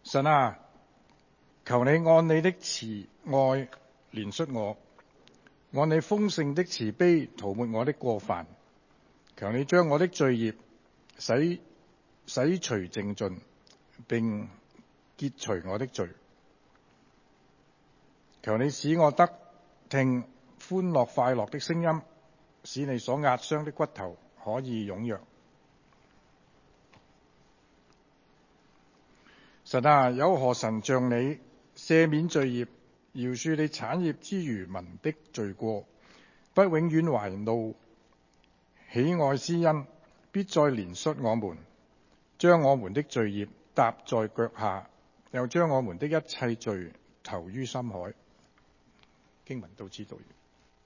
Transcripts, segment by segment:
神啊，求你按你的慈愛憐恤我，按你豐盛的慈悲塗抹我的過犯。求你將我的罪孽洗除淨盡，並潔除我的罪。求你使我得聽歡樂快樂的聲音，使你所壓傷的骨頭可以踴躍。神啊，有何神像你赦免罪孽，饒恕你產業之餘民的罪過，不永遠懷怒，喜愛施恩，必再憐恤我們，將我們的罪孽踏在腳下，又將我們的一切罪投於深海。經文到此讀完。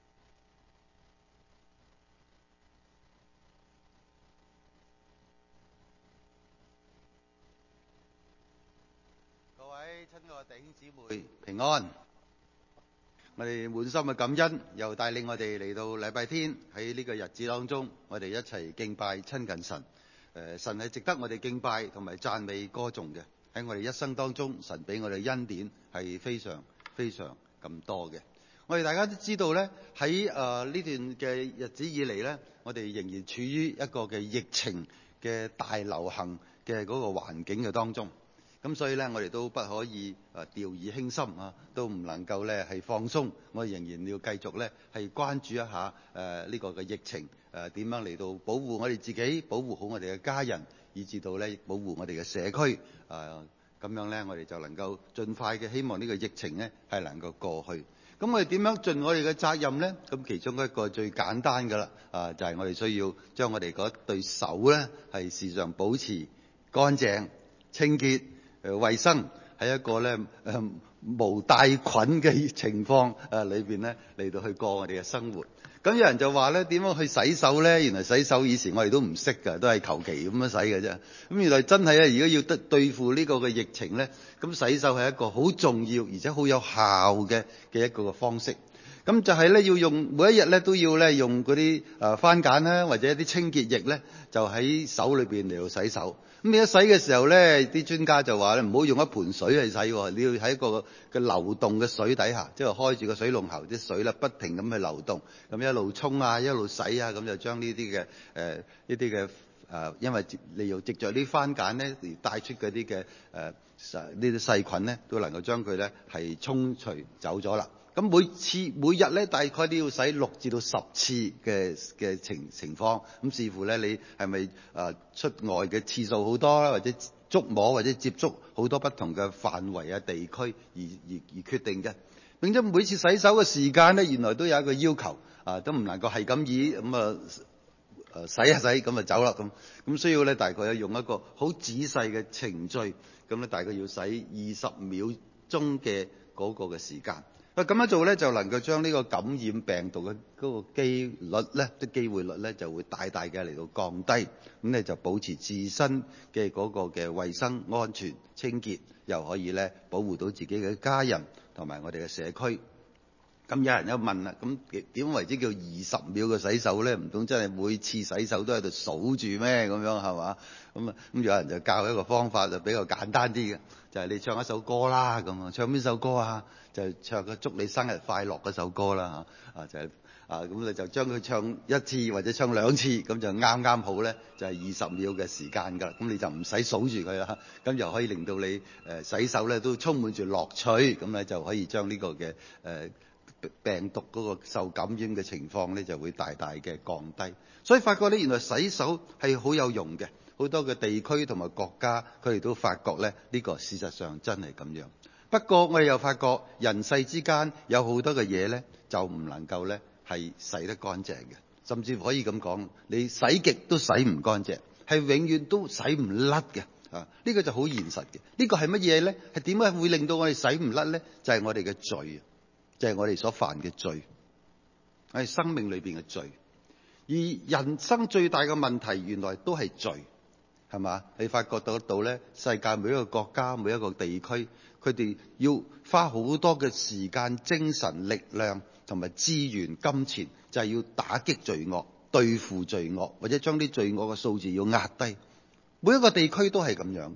各位親愛的弟兄姊妹平安，我哋滿心嘅感恩，又帶領我哋嚟到禮拜天喺呢個日子當中，我哋一齊敬拜親近神。神係值得我哋敬拜同埋讚美歌頌嘅。喺我哋一生當中，神俾我哋恩典係非常非常咁多嘅。我哋大家都知道咧，喺呢段嘅日子以嚟咧，我哋仍然處於一個嘅疫情嘅大流行嘅嗰個環境嘅當中。咁所以咧，我哋都不可以掉以輕心啊，都唔能夠咧係放鬆。我哋仍然要繼續咧係關注一下呢個嘅疫情點樣嚟到保護我哋自己，保護好我哋嘅家人，以至到咧保護我哋嘅社區。咁樣咧，我哋就能夠盡快嘅希望呢個疫情咧係能夠過去。咁我哋點樣盡我哋嘅責任咧？咁其中一個最簡單㗎啦，就係我哋需要將我哋嗰對手咧係時常保持乾淨、清潔、衛生，喺一個咧無帶菌嘅情況裏邊咧嚟到去過我哋嘅生活。咁有人就話咧，點樣去洗手咧？原來洗手以前我哋都唔識㗎，都係求其咁樣洗嘅啫。咁原來真係咧，如果要對付呢個嘅疫情咧，咁洗手係一個好重要而且好有效嘅一個嘅方式。咁就係咧，要用每一日咧都要咧用嗰啲番梘啦，或者一啲清潔液咧，就喺手裏邊嚟到洗手。咁你一洗嘅時候咧，啲專家就話咧，唔好用一盆水去洗喎，你要喺一個嘅流動嘅水底下，即係開住個水龍頭啲水咧，不停咁去流動，咁一路沖啊，一路洗啊，咁就將呢啲嘅呢啲嘅因為你要藉著啲番梘咧而帶出嗰啲嘅呢啲細菌咧，都能夠將佢咧係沖除走咗啦。咁每日咧大概都要洗6至到10次嘅情況，咁視乎咧你係咪出外嘅次數好多啦，或者觸摸或者接觸好多不同嘅範圍啊地區而決定嘅。並且每次洗手嘅時間咧，原來都有一個要求都唔能夠係咁以咁洗一洗咁走啦咁需要咧大概用一個好仔細嘅程序，咁咧大概要洗20秒鐘嘅嗰個嘅時間。咁樣做咧，就能夠將呢個感染病毒嘅嗰個機會率咧，就會大大嘅嚟到降低。咁咧就保持自身嘅嗰個嘅衛生安全清潔，又可以咧保護到自己嘅家人同埋我哋嘅社區。咁有人又問啦，咁點為之叫20秒嘅洗手咧？唔通真係每次洗手都喺度數住咩？咁樣係嘛？咁有人就教一個方法，就比較簡單啲嘅，就係你唱一首歌啦。咁啊，唱邊首歌啊？就唱個祝你生日快樂嗰首歌啦嚇。咁你就將佢唱一次或者唱2次，咁就啱啱好咧，就係20秒嘅時間㗎。咁你就唔使數住佢啦。咁又可以令到你洗手咧都充滿住樂趣。咁咧就可以將呢個嘅病毒嗰個受感染嘅情況咧就會大大嘅降低。所以發覺咧，原來洗手係好有用嘅。好多嘅地區同埋國家，佢哋都發覺咧呢個事實上真係咁樣。不過我哋又發覺人世之間有好多嘅嘢咧，就唔能夠咧係洗得乾淨嘅，甚至可以咁講，你洗極都洗唔乾淨，係永遠都洗唔甩嘅。呢個就好現實嘅。呢個係乜嘢咧？係點解會令到我哋洗唔甩咧？就係我哋嘅罪，就係我哋所犯嘅罪，係生命裏邊嘅罪。而人生最大嘅問題原來都係罪，係嘛？你發覺到咧，世界每一個國家每一個地區，佢哋要花好多嘅時間、精神、力量同埋資源、金錢，就係要打擊罪惡、對付罪惡，或者將啲罪惡嘅數字要壓低。每一個地區都係咁樣，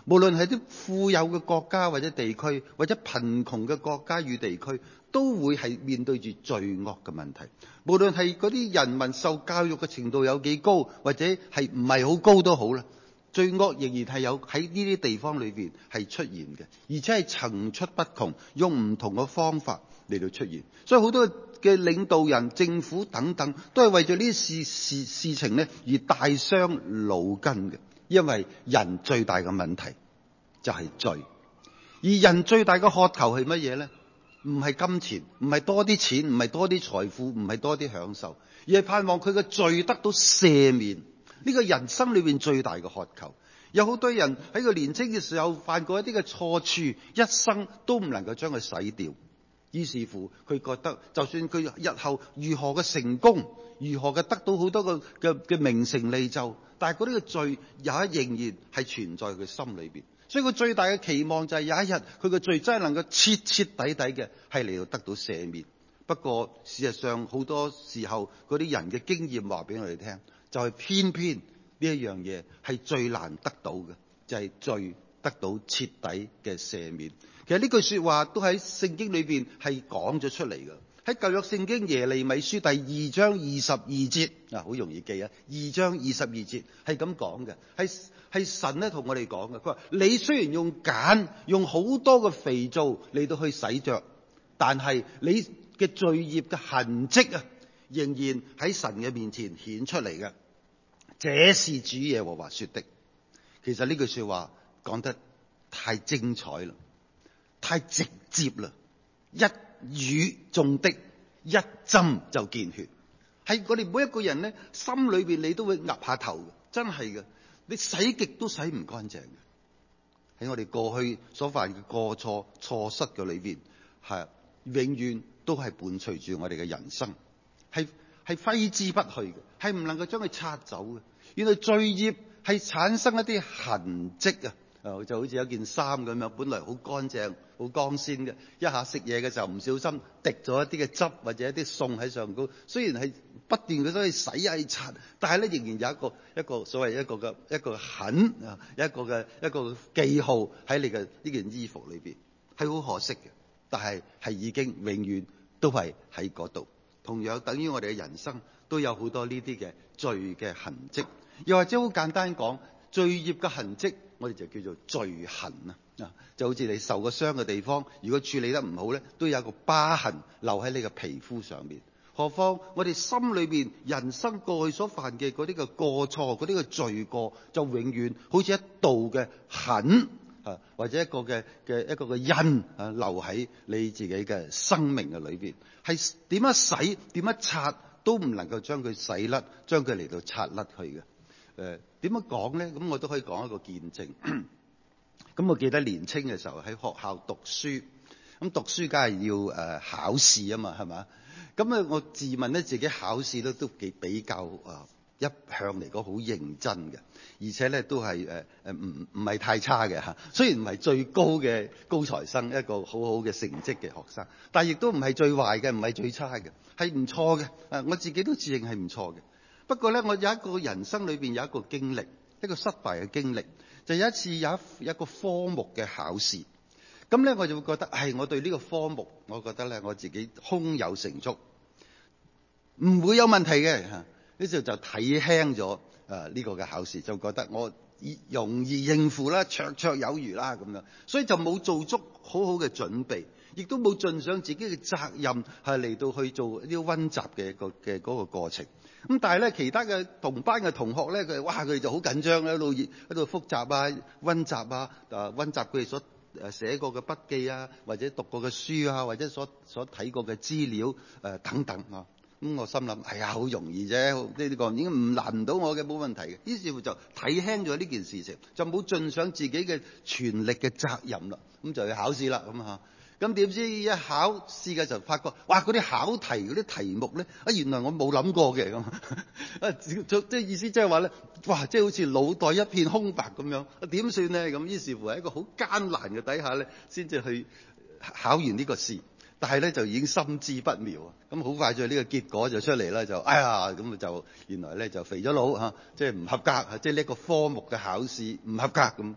無論係啲富有嘅國家或者地區，或者貧窮嘅國家與地區，都會係面對住罪惡嘅問題。無論係嗰啲人民受教育嘅程度有幾高，或者係唔係好高都好啦，罪惡仍然係有喺呢啲地方裏邊係出現嘅，而且係層出不窮，用唔同嘅方法嚟到出現。所以好多嘅領導人、政府等等，都係為咗呢啲事情呢而大傷腦筋嘅。因為人最大嘅問題就係罪，而人最大嘅渴求係乜嘢呢？唔係金錢，唔係多啲錢，唔係多啲財富，唔係多啲享受，而係盼望佢嘅罪得到赦免。呢個人生裏邊最大嘅渴求。有好多人喺佢年輕嘅時候犯過一啲嘅錯處，一生都唔能夠將佢洗掉。於是乎，佢覺得就算佢日後如何嘅成功，如何嘅得到好多嘅名成利就，但係嗰啲嘅罪也仍然係存在佢心裏邊。所以佢最大嘅期望就係有一日佢嘅罪真係能夠徹徹底底嘅係嚟到得到赦免。不過事實上好多時候嗰啲人嘅經驗話俾我哋聽，就係偏偏呢一樣嘢係最難得到嘅，就係罪得到徹底嘅赦免。其實呢句說話都喺聖經裏邊係講咗出嚟嘅。喺舊約聖經耶利米書第2章22節好容易記啊，2章22節係咁講嘅，係神咧同我哋講嘅。佢話你雖然用鹼，用好多嘅肥皂嚟到去洗着，但係你嘅罪孽嘅痕跡啊，仍然喺神嘅面前顯出嚟嘅。這是主耶和華說的。其實呢句說話講得太精彩啦，太直接啦，一語中的，一針就見血。喺我哋每一個人咧心裏邊，你都會岌下頭嘅，真係嘅。你洗極都洗唔乾淨嘅。喺我哋過去所犯嘅過錯、錯失嘅裏邊，係永遠都係伴隨住我哋嘅人生，係揮之不去嘅，係唔能夠將佢擦走嘅。原來罪孽係產生一啲痕跡啊！就好似有件衫咁樣，本來好乾淨、好光鮮嘅，一下食嘢嘅時候唔小心滴咗一啲嘅汁或者一啲餸喺上高，雖然係不斷嘅都去洗去擦，但係咧仍然有一個所謂一個痕啊，一個記號喺你嘅呢件衣服裏邊，係好可惜嘅。但係已經永遠都係喺嗰度。同樣等於我哋嘅人生都有好多呢啲嘅罪嘅痕跡，又或者好簡單講，罪孽嘅痕跡，我哋就叫做罪痕啊！就好似你受過傷嘅地方，如果處理得唔好咧，都有一個疤痕留喺你嘅皮膚上面。何況我哋心裏邊人生過去所犯嘅嗰啲嘅過錯，嗰啲嘅罪過，就永遠好似一道嘅痕啊，或者一個嘅印啊，留喺你自己嘅生命嘅裏邊，係點樣洗點樣擦都唔能夠將佢洗甩，將佢嚟到擦甩去嘅。點樣講咧？咁我都可以講一個見證。咁我記得年青嘅時候喺學校讀書，咁讀書梗係要考試啊嘛，係嘛？咁啊，我自問咧自己考試咧都比較一向嚟講好認真嘅，而且咧都係唔係太差嘅嚇。雖然唔係最高嘅高材生，一個好好嘅成績嘅學生，但係亦都唔係最壞嘅，唔係最差嘅，係唔錯嘅。我自己都自認係唔錯嘅。不過咧，我有一個人生裏邊有一個經歷，一個失敗嘅經歷，就有一次有一個科目嘅考試。咁咧我就會覺得，我對呢個科目，我覺得咧我自己胸有成竹，唔會有問題嘅嚇。呢時候就睇輕咗呢個嘅考試，就覺得我容易應付啦，綽綽有餘啦咁樣，所以就冇做足好好嘅準備，亦都冇盡上自己嘅責任係嚟到去做呢啲溫習嘅嗰個過程。咁但係咧，其他嘅同班嘅同學咧，佢哋就好緊張咧，喺度複習啊、溫習啊、溫習佢哋所寫過嘅筆記啊，或者讀過嘅書啊，或者所睇過嘅資料等等啊。咁我心諗好容易啫，呢個已經唔難唔到我嘅，冇問題嘅。於是乎就睇輕咗呢件事情，就冇盡上自己嘅全力嘅責任啦。咁就去考試啦，咁嚇。咁點知一考試嘅時候發覺，嗰啲考題嗰啲題目咧，原來我冇諗過嘅咁。即係意思即係話咧，即係好似腦袋一片空白咁樣，點算咧？咁於是乎喺一個好艱難嘅底下咧，先至去考完呢個試。但係咧就已經心知不妙啊！咁好快就呢個結果就出嚟啦，咁就原來咧就肥咗佬嚇，即係唔合格，即係呢個科目嘅考試唔合格咁。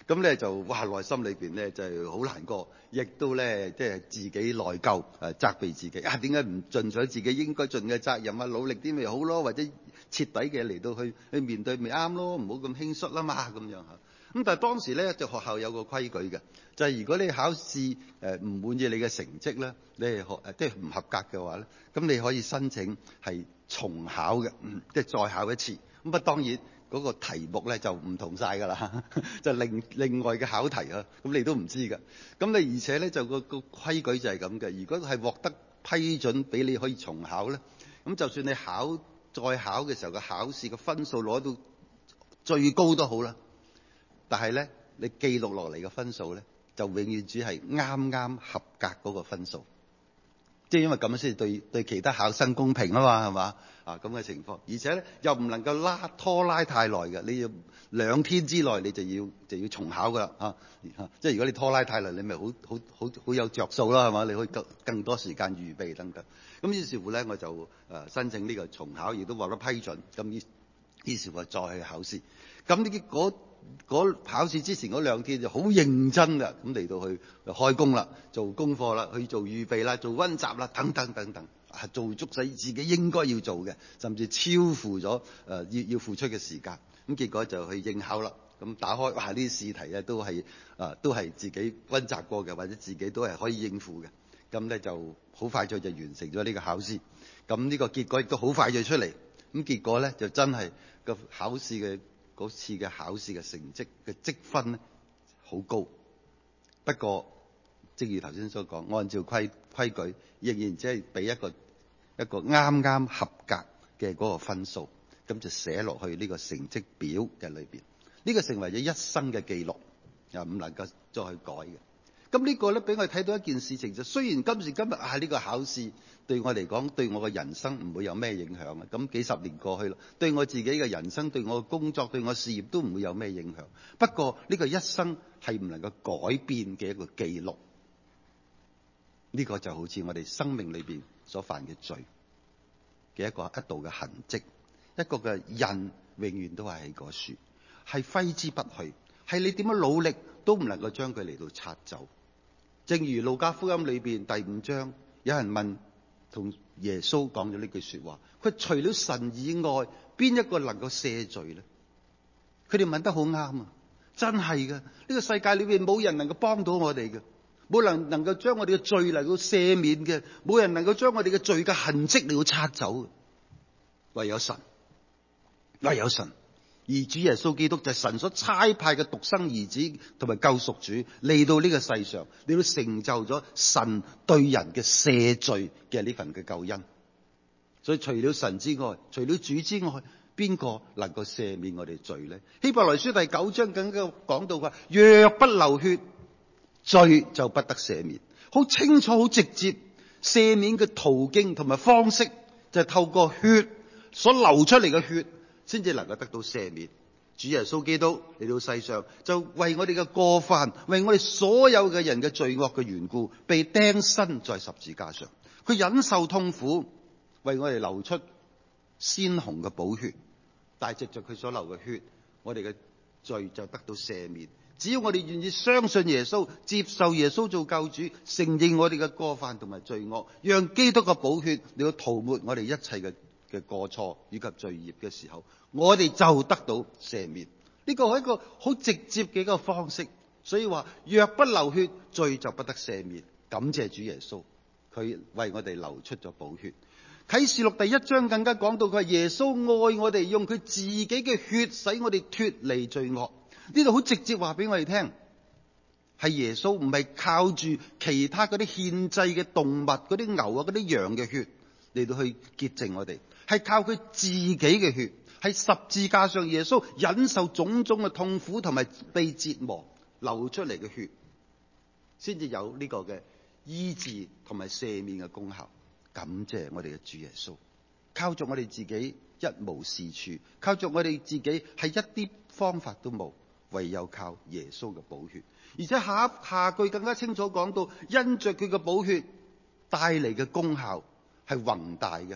咁咧就哇內心裏邊咧就係好難過，亦都咧即係自己內疚，責備自己點解唔盡咗自己應該盡嘅責任啊，努力啲咪好咯，或者徹底嘅嚟到去面對咪啱咯，唔好咁輕率啦嘛咁樣嚇。咁但係當時咧就學校有個規矩嘅，就係如果你考試唔滿意你嘅成績咧，你係即係唔合格嘅話咧，咁你可以申請係重考嘅，即係再考一次。咁當然嗰個題目咧就唔同晒㗎啦，就另外嘅考題啊，咁你都唔知㗎。咁你而且咧就個規矩就係咁嘅，如果係獲得批准俾你可以重考咧，咁就算你再考嘅時候嘅考試嘅分數攞到最高都好啦。但係咧，你記錄落嚟嘅分數咧，就永遠只係啱啱合格嗰個分數。即係因為咁樣先對其他考生公平啊嘛，係嘛咁嘅情況。而且咧又唔能夠拖拉太耐嘅，你要2天之內你就要重考㗎啦即係如果你拖拉太耐，你咪好有着數啦，係嘛？你可以更多時間預備等等。咁於是乎咧，我就申請呢個重考，亦都獲得批准。咁於是乎再去考試。咁結果考試之前嗰2天就好認真㗎，咁嚟到去開工啦，做功課啦，去做預備啦，做溫習啦，等等等等，做足晒自己應該要做嘅，甚至超乎咗要付出嘅時間。咁結果就去應考啦。咁打開哇，呢啲試題咧都係自己溫習過嘅，或者自己都係可以應付嘅。咁咧就好快就完成咗呢個考試。咁呢個結果亦都好快就出嚟。咁結果咧就真係個嗰次嘅考試嘅成績嘅積分咧好高，不過正如頭先所講，按照規矩仍然只係俾一個啱啱合格嘅嗰個分數，咁就寫落去呢個成績表嘅裏邊。呢個成為咗一生嘅記錄，又唔能夠再去改嘅。咁呢個咧俾我哋睇到一件事情，就雖然今時今日呢個考試對我嚟講，對我嘅人生唔會有咩影響啊。咁幾十年過去啦，對我自己嘅人生、對我嘅工作、對我事業都唔會有咩影響。不過呢個一生係唔能夠改變嘅一個記錄。呢個就好似我哋生命裏邊所犯嘅罪嘅一道嘅痕跡，一個嘅印永遠都係喺嗰處，係揮之不去，係你點樣努力都唔能夠將佢嚟到擦走。正如路加福音裏邊第5章，有人問同耶穌講咗呢句說話，佢除了神以外，邊一個能夠赦罪呢？佢哋問得好啱啊！真係嘅，呢個世界裏邊冇人能夠幫到我哋嘅，冇人能夠將我哋嘅罪嚟到赦免嘅，冇人能夠將我哋嘅罪嘅痕跡嚟到擦走嘅，唯有神，唯有神。而主耶穌基督就係神所差派嘅獨生兒子同埋救贖主嚟到呢個世上，嚟到成就咗神對人嘅赦罪嘅呢份嘅救恩。所以除了神之外，除了主之外，邊個能夠赦免我哋罪呢？希伯來書第9章更加講到話，若不流血，罪就不得赦免。好清楚好直接，赦免嘅途徑同埋方式就係透過血所流出嚟嘅血先至能夠得到赦免。主耶穌基督嚟到世上，就為我哋嘅過犯，為我哋所有嘅人嘅罪惡嘅緣故，被釘身在十字架上。佢忍受痛苦，為我哋流出鮮紅嘅寶血。但係藉着佢所流嘅血，我哋嘅罪就得到赦免。只要我哋願意相信耶穌，接受耶穌做救主，承認我哋嘅過犯同埋罪惡，讓基督嘅寶血嚟到塗抹我哋一切嘅過錯以及罪孽嘅時候，我哋就得到赦免。呢個係一個好直接嘅一個方式。所以話，若不流血，罪就不得赦免。感謝主耶穌，佢為我哋流出咗寶血。啟示錄第1章更加講到，佢係耶穌愛我哋，用佢自己嘅血使我哋脫離罪惡。呢度好直接話俾我哋聽，係耶穌唔係靠住其他嗰啲獻祭嘅動物，嗰啲牛啊、嗰啲羊嘅血嚟到去潔淨我哋，係靠佢自己嘅血，喺十字架上耶穌忍受種種嘅痛苦同埋被折磨流出嚟嘅血，先至有呢個嘅醫治同埋赦免嘅功效。感謝我哋嘅主耶穌，靠着我哋自己一無是處，靠着我哋自己係一啲方法都冇，唯有靠耶穌嘅寶血。而且下句更加清楚講到，因着佢嘅寶血帶嚟嘅功效係宏大嘅。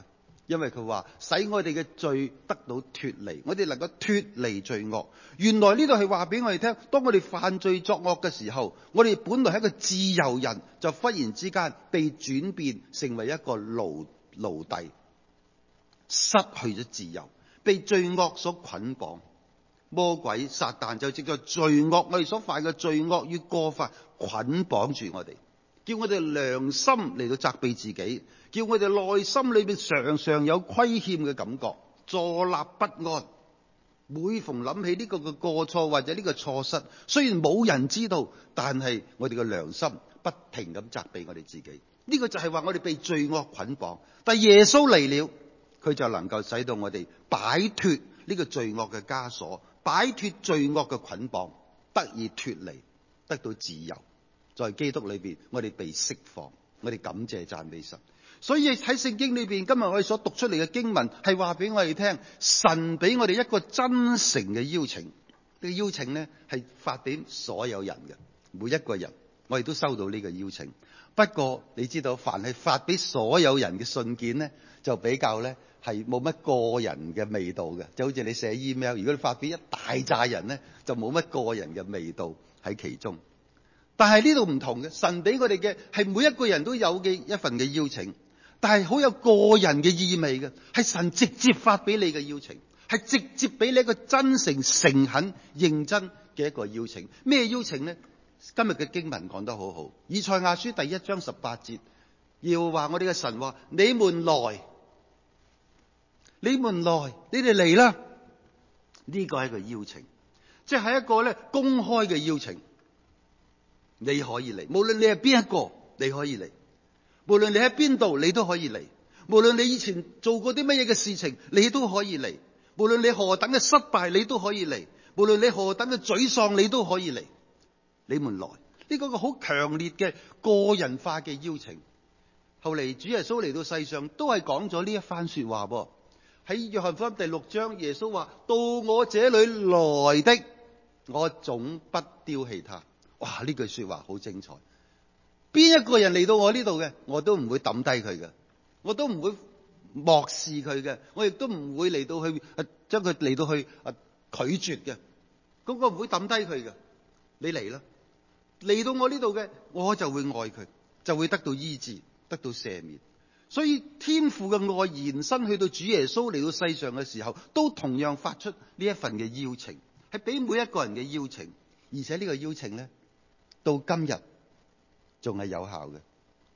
因為佢話使我哋嘅罪得到脫離，我哋能夠脫離罪惡。原來呢度係話俾我哋聽，當我哋犯罪作惡嘅時候，我哋本來係一個自由人，就忽然之間被轉變成為一個奴隸，失去咗自由，被罪惡所捆綁。魔鬼撒旦就藉着罪惡，我哋所犯嘅罪惡與過犯捆綁住我哋，叫我哋良心嚟到責備自己，叫我哋內心裏邊常常有虧欠嘅感覺，坐立不安。每逢諗起呢個嘅過錯或者呢個錯失，雖然冇人知道，但係我哋嘅良心不停咁責備我哋自己。呢個就係話我哋被罪惡捆綁，但係耶穌嚟了，佢就能夠使到我哋擺脫呢個罪惡嘅枷鎖，擺脫罪惡嘅捆綁，得以脫離，得到自由。在基督裏邊，我哋被釋放，我哋感謝讚美神。所以喺聖經裏邊，今日我哋所讀出嚟嘅經文係話俾我哋聽，神俾我哋一個真誠嘅邀請。呢個邀請呢係發俾所有人嘅，每一個人我哋都收到呢個邀請。不過你知道，凡係發俾所有人嘅信件呢，就比較呢係冇乜個人嘅味道嘅，就好似你寫 email， 如果你發俾一大扎人呢，就冇乜個人嘅味道喺其中。但係呢度唔同嘅，神俾我哋嘅係每一個人都有嘅一份嘅邀請，但係好有個人嘅意味嘅，係神直接發俾你嘅邀請，係直接俾你一個真誠、誠懇、認真嘅一個邀請。咩邀請呢？今日嘅經文講得好好，以賽亞書第1章18節，要話我哋嘅神話：你們來，你哋嚟啦！呢個係一個邀請，即係一個咧公開嘅邀請。你可以嚟，無論你係邊一個，你可以嚟；無論你喺邊度，你都可以嚟；無論你以前做過啲乜嘢嘅事情，你都可以嚟；無論你何等嘅失敗，你都可以嚟；無論你何等嘅沮喪，你都可以嚟。你們來，呢個好強烈嘅個人化嘅邀請。後嚟主耶穌嚟到世上，都係講咗呢一番說話噃。喺約翰福音第6章，耶穌話：到我這裏來的，我總不丟棄他。哇！呢句說話好精彩。邊一個人嚟到我呢度嘅，我都唔會抌低佢嘅，我都唔會漠視佢嘅，我亦都唔會嚟到去將佢嚟到去拒絕嘅。嗰個唔會抌低佢嘅。你嚟啦，嚟到我呢度嘅，我就會愛佢，就會得到醫治，得到赦免。所以天父嘅愛延伸去到主耶穌嚟到世上嘅時候，都同樣發出呢一份嘅邀請，係俾每一個人嘅邀請。而且呢個邀請呢，到今日仲係有效嘅，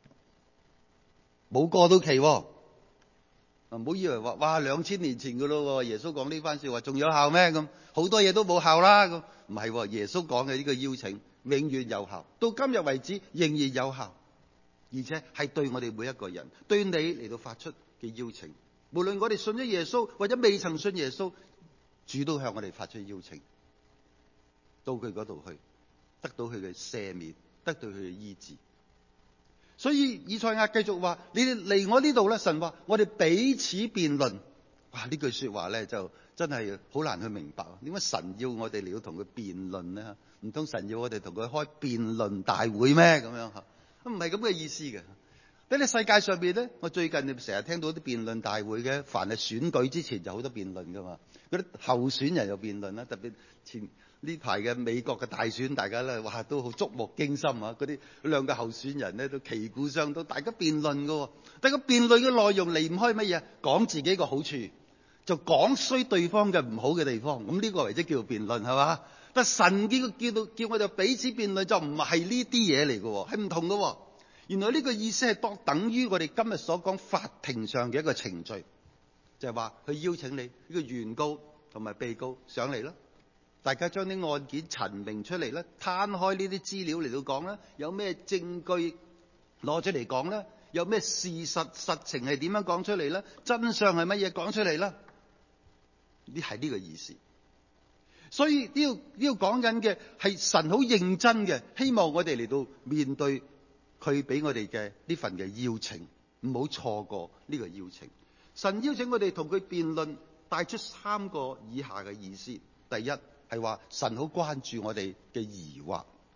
冇過到期喎。唔好以為話哇2000年前噶咯，耶穌講呢番說話仲有效咩？咁好多嘢都冇效啦。咁唔係，耶穌講嘅呢個邀請永遠有效，到今日為止仍然有效，而且係對我哋每一個人，對你嚟到發出嘅邀請。無論我哋信咗耶穌或者未曾信耶穌，主都向我哋發出邀請，到佢嗰度去，得到佢嘅赦免，得到佢嘅醫治。所以以賽亞繼續話：你哋嚟我呢度咧，神話我哋彼此辯論。哇！呢句說話咧就真係好難去明白。點解神要我哋嚟到同佢辯論呢？唔通神要我哋同佢開辯論大會咩？咁樣吓，唔係咁嘅意思嘅。喺呢世界上邊咧，我最近成日聽到啲辯論大會嘅，凡係選舉之前就好多辯論噶嘛。嗰啲候選人有辯論啦，特別前呢排嘅美國嘅大選，大家咧哇都好觸目驚心啊！嗰啲兩個候選人咧都旗鼓相當，大家辯論噶。但係個辯論嘅內容離唔開乜嘢？講自己個好處，就講衰對方嘅唔好嘅地方。咁呢個為之叫做辯論係嘛？但神叫我哋彼此辯論，就唔係呢啲嘢嚟嘅，係唔同嘅。原來呢個意思係等於我哋今日所講法庭上嘅一個程序，就係話去邀請你呢個原告同埋被告上嚟啦。大家將啲案件陳明出嚟啦，攤開呢啲資料嚟到講啦，有咩證據攞出嚟講啦，有咩事實實情係點樣講出嚟啦，真相係乜嘢講出嚟啦，呢係呢個意思。所以呢個講緊嘅係神好認真嘅，希望我哋嚟到面對佢俾我哋嘅呢份嘅邀請，唔好錯過呢個邀請。神邀請我哋同佢辯論，帶出3個以下嘅意思。第一係話神好關注我哋嘅疑惑。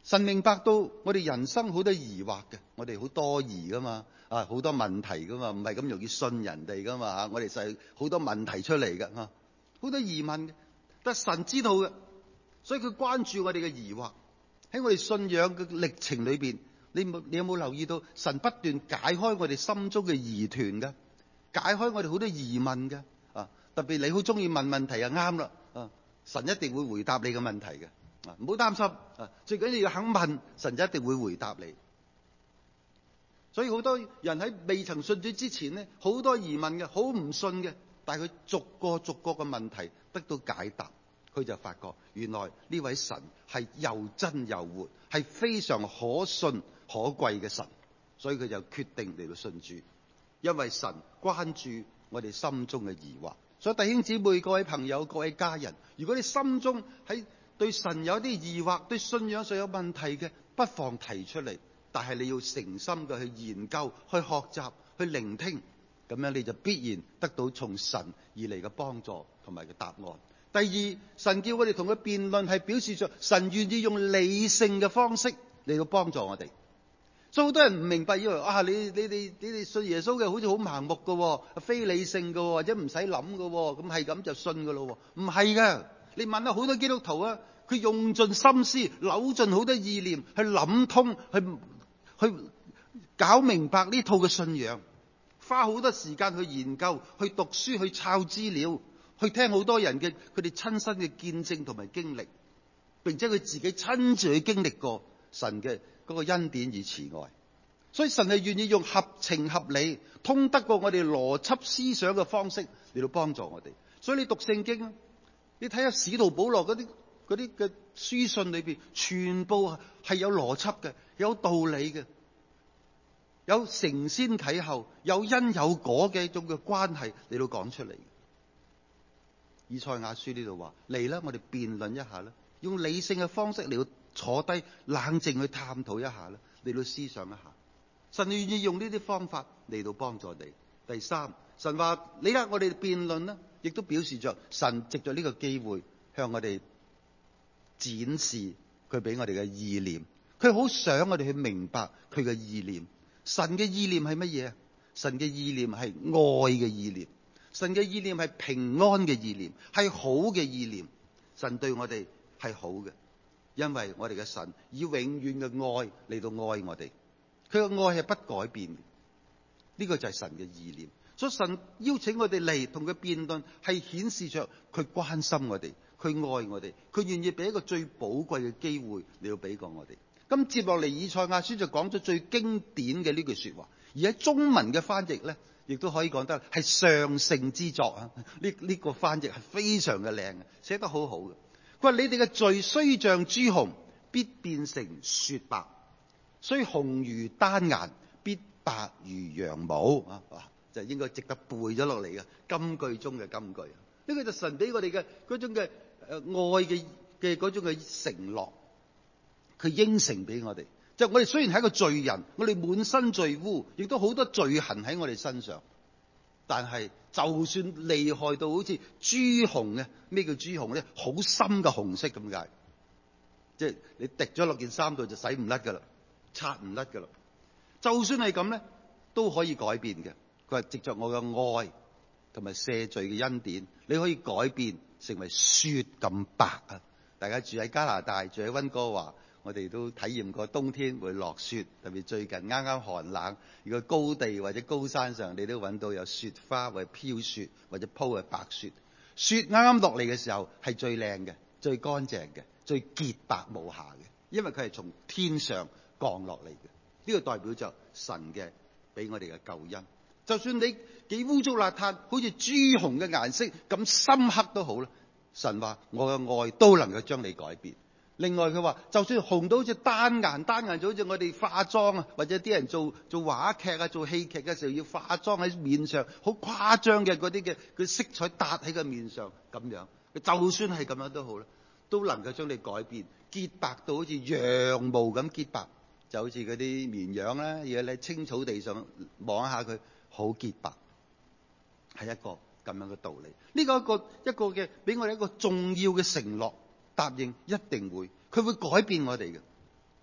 神明白到我哋人生好多疑惑嘅，我哋好多疑噶嘛，好多問題噶嘛，唔係咁容易信人哋噶嘛，我哋就好多問題出嚟嘅，好多疑問嘅，但神知道嘅，所以佢關注我哋嘅疑惑。喺我哋信仰嘅歷程裏邊，你有冇留意到神不斷解開我哋心中嘅疑團嘅，解開我哋好多疑問嘅，特別你好中意問問題就啱啦，神一定會回答你嘅問題嘅。唔好擔心，最緊要肯問，神就一定會回答你。所以好多人喺未曾信主之前呢，好多疑問嘅，好唔信嘅，但係佢逐個嘅問題得到解答，佢就發覺原來呢位神係又真又活，係非常可信可貴嘅神，所以佢就決定嚟到信主，因為神關注我哋心中嘅疑惑。所以弟兄姊妹、各位朋友、各位家人，如果你心中喺對神有啲疑惑，對信仰上有問題嘅，不妨提出嚟。但係你要誠心嘅去研究、去學習、去聆聽，咁樣你就必然得到從神而嚟嘅幫助同埋嘅答案。第二，神叫我哋同佢辯論，係表示咗神願意用理性嘅方式嚟到幫助我哋。所以好多人唔明白，以為你哋信耶穌嘅好似好盲目嘅，非理性嘅，或者唔使諗嘅，咁係咁就信嘅咯。唔係嘅，你問下好多基督徒啊，佢用盡心思，扭盡好多意念去諗通，去搞明白呢套嘅信仰，花好多時間去研究、去讀書、去抄資料、去聽好多人嘅佢哋親身嘅見證同埋經歷，並且佢自己親自去經歷過神嘅嗰個恩典與慈愛。所以神係願意用合情合理、通得過我哋邏輯思想嘅方式嚟到幫助我哋。所以你讀聖經，你睇下使徒保羅嗰啲嘅書信裏邊，全部係有邏輯嘅，有道理嘅，有承先啟後，有因有果嘅一種嘅關係嚟到講出嚟。以賽亞書呢度話：嚟啦，我哋辯論一下啦，用理性嘅方式嚟到坐低冷靜去探討一下啦，嚟到思想一下。神願意用呢啲方法嚟到幫助你。第三，神話你啦，我哋辯論啦，亦都表示着神藉着呢個機會向我哋展示佢俾我哋嘅意念。佢好想我哋去明白佢嘅意念。神嘅意念係乜嘢？神嘅意念係愛嘅意念。神嘅意念係平安嘅意念，係好嘅意念。神對我哋係好嘅，因為我哋嘅神以永遠嘅愛嚟到愛我哋。佢嘅愛係不改變嘅，呢個就係神嘅意念。所以神邀請我哋嚟同佢辯論，係顯示着佢關心我哋，佢愛我哋，佢願意俾一個最寶貴嘅機會嚟到俾過我哋。咁接落嚟以賽亞書就講咗最經典嘅呢句說話，而喺中文嘅翻譯咧，亦都可以講得係上乘之作啊！呢個翻譯係非常嘅靚嘅，寫得好好嘅。佢話：你哋嘅罪雖像朱紅，必變成雪白；雖紅如丹顏，必白如羊毛啊！就應該值得背咗落嚟嘅金句中嘅金句。呢個就神俾我哋嘅嗰種嘅愛嘅嗰種嘅承諾，佢應承俾我哋。就我哋雖然係一個罪人，我哋滿身罪污，亦都好多罪痕喺我哋身上，但係就算厲害到好似朱紅嘅，咩叫朱紅咧？好深嘅紅色咁解，即係你滴咗落件衫度就洗唔甩噶啦，擦唔甩噶啦。就算係咁咧，都可以改變嘅。佢話藉着我嘅愛同埋赦罪嘅恩典，你可以改變成為雪咁白啊！大家住喺加拿大，住喺溫哥華，我哋都體驗過冬天會落雪，特別最近啱啱寒冷，如果高地或者高山上，你都揾到有雪花或者飄雪或者鋪嘅白雪。雪啱啱落嚟嘅時候係最靚嘅、最乾淨嘅、最潔白無瑕嘅，因為佢係從天上降落嚟嘅。呢個代表就神嘅俾我哋嘅救恩。就算你幾污糟邋遢，好似朱紅嘅顏色咁深刻都好啦，神話我嘅愛都能夠將你改變。另外佢話，就算紅到好似丹顏就好似我哋化妝啊，或者啲人做話劇啊、做戲劇嘅時候要化妝喺面上，好誇張嘅嗰啲嘅佢色彩搭喺個面上咁樣。就算係咁樣都好啦，都能夠將你改變，潔白到好似羊毛咁潔白，就好似嗰啲綿羊啦，而喺青草地上望一下佢。好潔白，係一個咁樣嘅道理。呢個一個嘅俾我哋一個重要嘅承諾，答應一定會，佢會改變我哋嘅。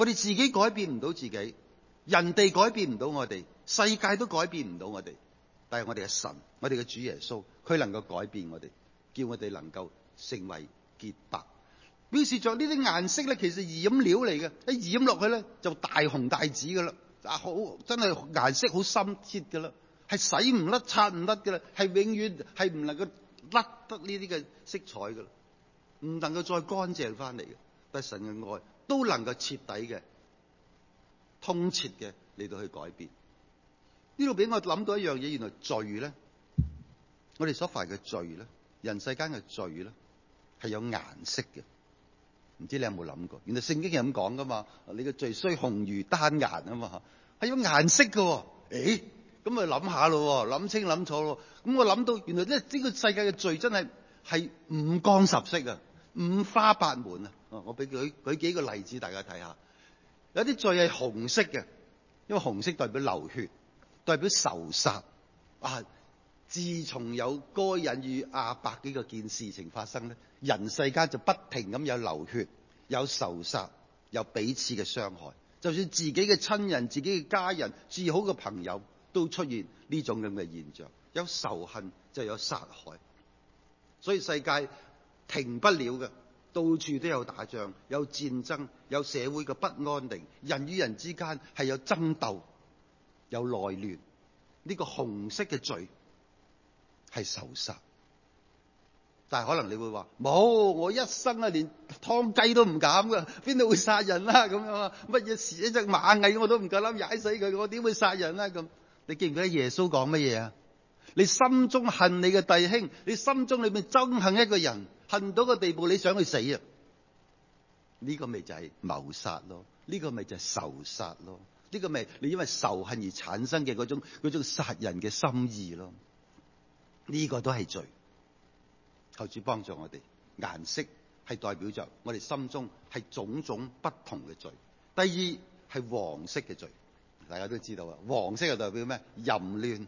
我哋自己改變唔到自己，人哋改變唔到我哋，世界都改變唔到我哋。但係我哋嘅神，我哋嘅主耶穌，佢能夠改變我哋，叫我哋能夠成為潔白。表示着呢啲顏色咧，其實染料嚟嘅，一染落去咧就大紅大紫噶啦，好真係顏色好深切噶啦，係洗唔甩、擦唔甩噶啦，係永遠係唔能夠甩得呢啲嘅色彩噶啦，唔能夠再乾淨翻嚟嘅。但係神嘅愛都能夠徹底嘅、通徹嘅嚟到去改變。呢度俾我諗到一樣嘢，原來罪咧，我哋所犯嘅罪咧，人世間嘅罪咧，係有顏色嘅。唔知你有冇諗過？原來聖經係咁講噶嘛？你嘅罪雖紅如丹顏啊嘛，係有顏色嘅。誒，咁咪諗下咯，諗清諗楚咯。咁我諗到，原來咧呢個世界嘅罪真係五光十色啊，五花八門啊。我俾舉幾個例子大家睇下。有啲罪係紅色嘅，因為紅色代表流血，代表仇殺。自從有該隱與亞伯呢個件事情發生咧，人世間就不停咁有流血、有仇殺、有彼此嘅傷害。就算自己嘅親人、自己嘅家人、至好嘅朋友，都出現呢種咁嘅現象。有仇恨就有殺害，所以世界停不了嘅，到處都有打仗、有戰爭、有社會嘅不安定，人與人之間係有爭鬥、有內亂。呢個紅色嘅罪係仇殺，但係可能你會話冇，我一生連劏雞都唔敢噶，邊度會殺人啦咁樣啊？乜嘢事一隻螞蟻我都唔夠膽踩死佢，我點會殺人啦咁？你記唔記得耶穌講乜嘢啊？你心中恨你嘅弟兄，你心中裏面憎恨一個人，恨到個地步你想去死啊？呢個咪就係謀殺咯，呢個咪就係仇殺咯，呢個咪你因為仇恨而產生嘅嗰種殺人嘅心意咯。呢個都係罪，求主幫助我哋。顏色係代表着我哋心中係種種不同嘅罪。第二係黃色嘅罪，大家都知道啊。黃色係代表咩？淫亂、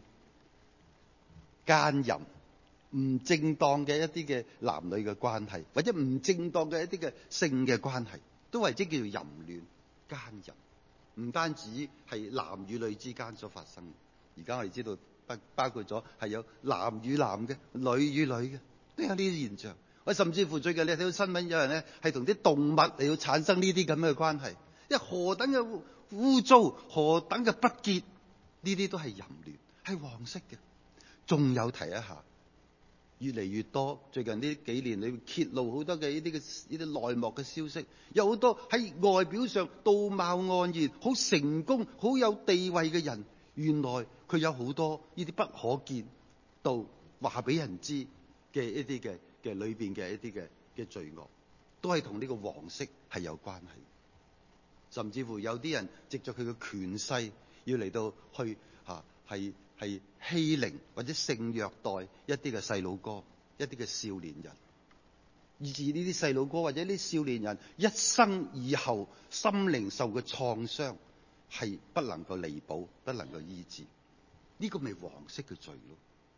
奸淫、唔正當嘅一啲嘅男女嘅關係，或者唔正當嘅一啲嘅性嘅關係，都為之叫做淫亂、奸淫。唔單止係男與女之間所發生，而家我哋知道包括咗係有男與男嘅、女與女嘅，都有呢啲現象。我甚至乎最近你睇到新聞，有人咧係同啲動物嚟到產生呢啲咁嘅關係，因為何等嘅污糟，何等嘅不潔，呢啲都係淫亂，係黃色嘅。仲有提一下，越嚟越多最近呢幾年裏揭露好多嘅呢啲內幕嘅消息，有好多喺外表上道貌岸然、好成功、好有地位嘅人，原來佢有好多呢啲不可見到話俾人知嘅一啲嘅裏邊嘅一啲嘅罪惡，都係同呢個黃色係有關係。甚至乎有啲人藉着佢嘅權勢，要嚟到去係欺凌或者性虐待一啲嘅細路哥、一啲嘅少年人，以致呢啲細路哥或者呢啲少年人一生以後心靈受嘅創傷係不能夠彌補、不能夠醫治。呢個咪黃色嘅罪咯。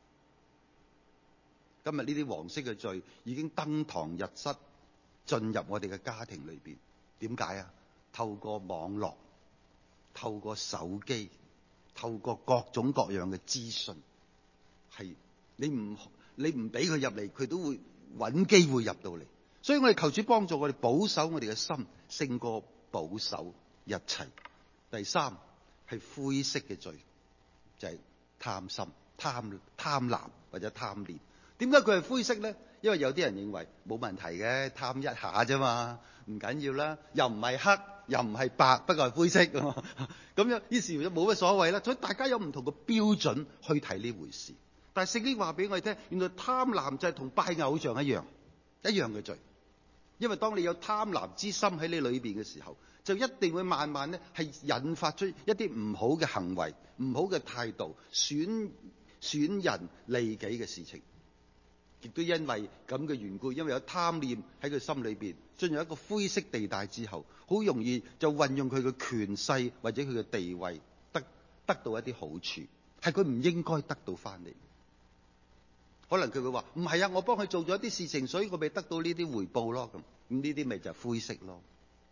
今日呢啲黃色嘅罪已經登堂入室，進入我哋嘅家庭裏邊。點解啊？透過網絡，透過手機，透過各種各樣嘅資訊，係你唔俾佢入嚟，佢都會揾機會入到嚟。所以我哋求主幫助我哋保守我哋嘅心，勝過保守一切。第三係灰色嘅罪，就係貪心、貪婪或者貪念。點解佢係灰色咧？因為有啲人認為冇問題嘅，貪一下啫嘛，唔緊要啦，又唔係黑，又唔係白，不過係灰色咁樣，於是就冇乜所謂啦。所以大家有唔同嘅標準去睇呢回事。但係聖經話俾我哋聽，原來貪婪就係同拜偶像一樣嘅罪。因為當你有貪婪之心喺你裏邊嘅時候，就一定會慢慢咧係引發出一啲唔好嘅行為、唔好嘅態度、損人利己嘅事情。亦都因為咁嘅緣故，因為有貪念喺佢心裏邊，進入一個灰色地帶之後，好容易就運用佢嘅權勢或者佢嘅地位，得到一啲好處，係佢唔應該得到翻嚟。可能佢會話唔係啊，我幫佢做咗一啲事情，所以我咪得到呢啲回報咯。咁呢啲咪就係灰色咯。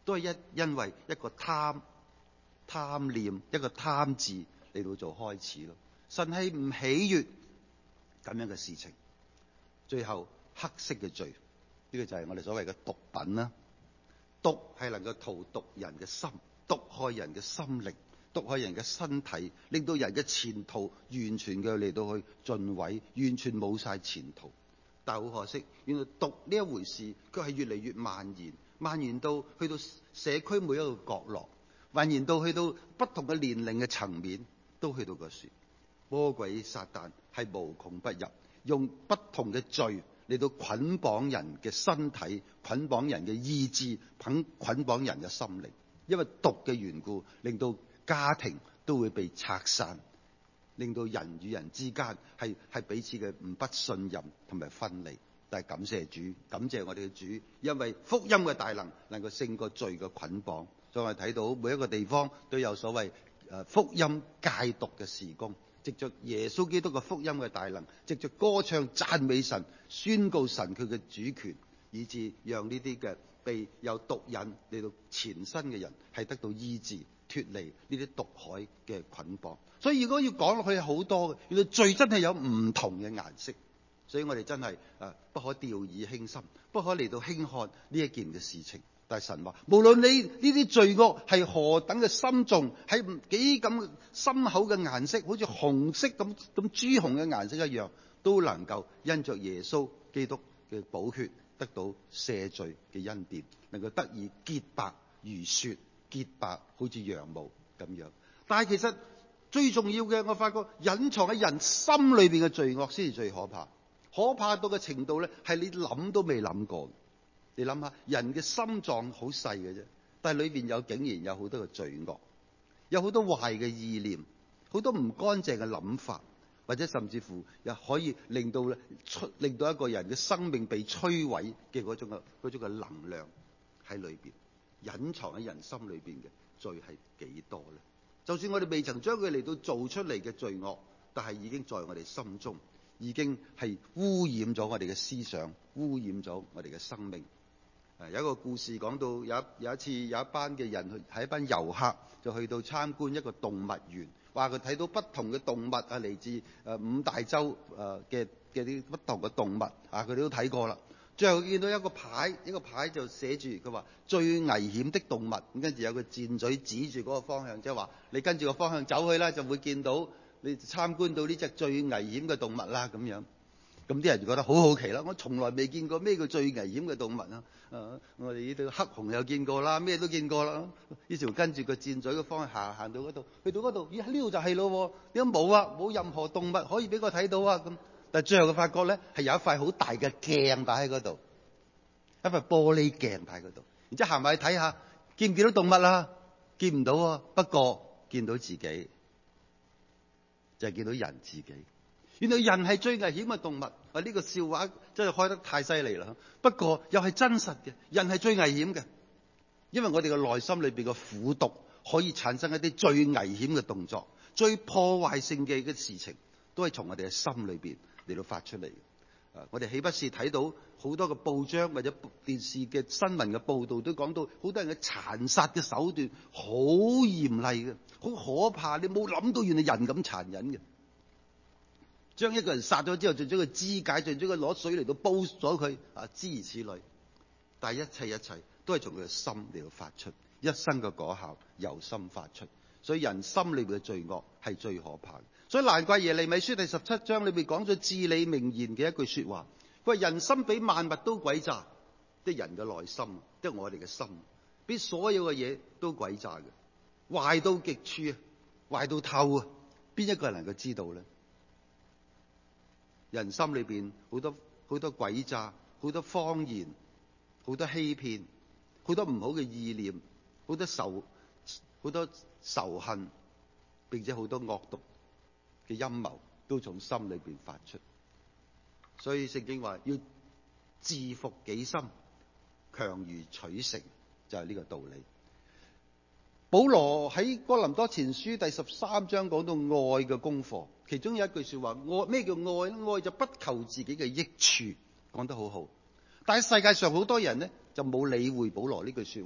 都係因為一個貪念，一個貪字嚟到做開始咯。神係唔喜悅咁樣嘅事情。最後黑色嘅罪，呢個就係我哋所謂嘅毒品啦。毒係能夠荼毒人嘅心，毒害人嘅心靈，毒害人嘅身體，令到人嘅前途完全嘅嚟到去盡毀，完全冇晒前途。但係好可惜，原來毒呢一回事，佢係越嚟越蔓延到去到社區每一個角落，蔓延到去到不同嘅年齡嘅層面，都去到個樹。魔鬼撒旦係無窮不入，用不同嘅罪嚟到捆綁人嘅身體，捆綁人嘅意志，捆綁人嘅心靈。因為毒嘅緣故，令到家庭都會被拆散，令到人與人之間係彼此嘅唔不信任同埋分離。但係感謝主，感謝我哋嘅主，因為福音嘅大能能夠勝過罪嘅捆綁。所以我哋睇到每一個地方都有所謂福音戒毒嘅事工，藉着耶穌基督嘅福音嘅大能，藉着歌唱讚美神，宣告神佢嘅主權，以致讓呢啲嘅被有毒癮嚟到纏身嘅人係得到醫治，脫離呢啲毒海嘅捆綁。所以如果要講落去好多嘅，原來罪真係有唔同嘅顏色。所以我哋真係不可掉以輕心，不可嚟到輕看呢一件嘅事情。但係神話，無論你呢啲罪惡係何等嘅深重，係幾咁深厚嘅顏色，好似紅色咁朱紅嘅顏色一樣，都能夠因着耶穌基督嘅寶血得到赦罪嘅恩典，能夠得以潔白如雪，潔白好似羊毛咁樣。但係其實最重要嘅，我發覺隱藏喺人心裏邊嘅罪惡先至最可怕。可怕到嘅程度咧，係你諗都未諗過。你諗下，人嘅心臟好細嘅啫，但係裏邊竟然有好多嘅罪惡，有好多壞嘅意念，好多唔乾淨嘅諗法，或者甚至乎又可以令到一個人嘅生命被摧毀嘅嗰種嘅能量喺裏邊，隱藏喺人心裏邊嘅罪係幾多咧？就算我哋未曾將佢嚟到做出嚟嘅罪惡，但係已經在我哋心中，已經係污染咗我哋嘅思想，污染咗我哋嘅生命。有一個故事講到有一次有一班嘅人係一班遊客，就去到參觀一個動物園，話佢睇到不同嘅動物啊，嚟自五大洲嘅啲不同嘅動物啊，佢哋都睇過啦。最後見到一個牌就寫住佢話最危險的動物，咁跟住有個箭嘴指住嗰個方向，即係話你跟住個方向走去啦，就會見到你參觀到呢隻最危險嘅動物啦咁樣。咁啲人就覺得好好奇啦，我從來未見過咩叫最危險嘅動物啊！我哋呢度黑熊又見過啦，咩都見過啦。於是跟住個箭嘴嘅方向行到嗰度，去到嗰度，咦，呢度就係咯，點解冇啊？冇任何動物可以俾我睇到啊！咁，但係最後佢發覺咧，係有一塊好大嘅鏡擺喺嗰度，一塊玻璃鏡擺喺嗰度。然之後行埋去睇下，見唔見到動物啊？見唔到啊，不過見到自己，就係見到人自己。原來人係最危險嘅動物。呢個笑話真係開得太犀利啦！不過又係真實嘅，人係最危險嘅，因為我哋嘅內心裏邊嘅苦毒可以產生一啲最危險嘅動作，最破壞性嘅事情，都係從我哋嘅心裏邊嚟到發出嚟。我哋豈不是睇到好多嘅報章或者電視嘅新聞嘅報道，都講到好多人嘅殘殺嘅手段好嚴厲嘅，好可怕。你冇諗到原來人咁殘忍嘅。將一個人殺咗之後，就將佢肢解，就將佢攞水嚟到煲咗佢，諸如此類。但係一切都係從佢嘅心嚟到發出，一生嘅果效由心發出。所以人心裏邊嘅罪惡係最可怕嘅。所以難怪耶利米書第17章裏邊講咗至理名言嘅一句說話，佢話人心比萬物都詭詐，即係人嘅內心，即係我哋嘅心，比所有嘅嘢都詭詐嘅，壞到極處啊，壞到透啊，邊一個人能夠知道咧？人心裏邊好多詭詐，好多謊言，好多欺騙，好多唔好嘅意念，好多仇恨，並且好多惡毒嘅陰謀都從心裏邊發出。所以聖經話要自服己心，強如取城，就係呢個道理。保羅喺哥林多前書第13章講到愛嘅功課，其中有一句說話，愛，咩叫愛呢？愛就不求自己嘅益處，講得好好。但係世界上好多人呢，就冇理會保羅呢句說話嘅，